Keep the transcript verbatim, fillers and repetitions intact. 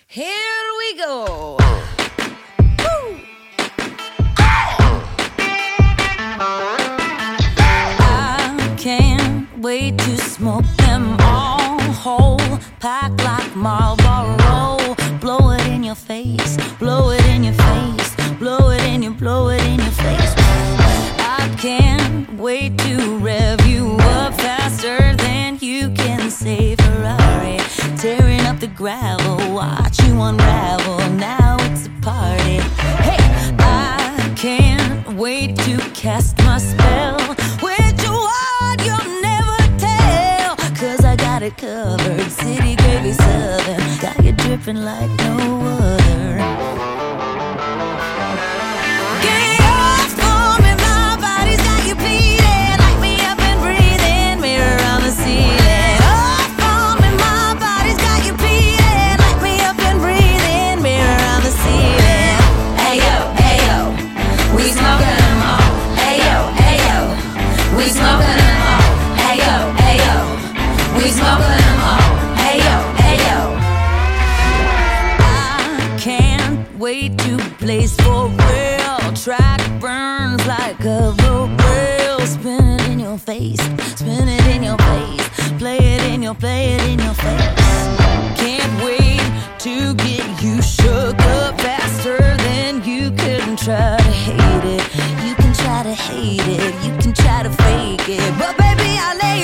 Here we go. Woo. I can't wait to smoke them all whole, pack like Marlboro. Blow it in your face, blow it in your face, blow it in your, blow it in your face. I can't wait to rev you up faster than you can say Ferrari. Tearing up the gravel, watch you unravel. Now it's a party. Hey, I can't wait to cast my spell. Which one you'll never tell, 'cause I got it covered. City gravy southern, got you dripping like no other. Get off for me, my body's got you bleeding. Light me up and breathing, mirror on the ceiling. Off for me, my body's got you bleeding. Light me up and breathing, mirror on the ceiling. Ayo, ayo, we smoking them all. Ayo, ayo, we smoking them all. Ayo, ayo, we smoking them all. Ayo, ayo. I can't wait to blaze for real. Track burns like a road rail. Spin it in your face, spin it in your face. Play it in your, play it in your face. Can't wait to get you shook up faster than you can try to hate it. You can try to hate it, you can try to fake it, but baby I lay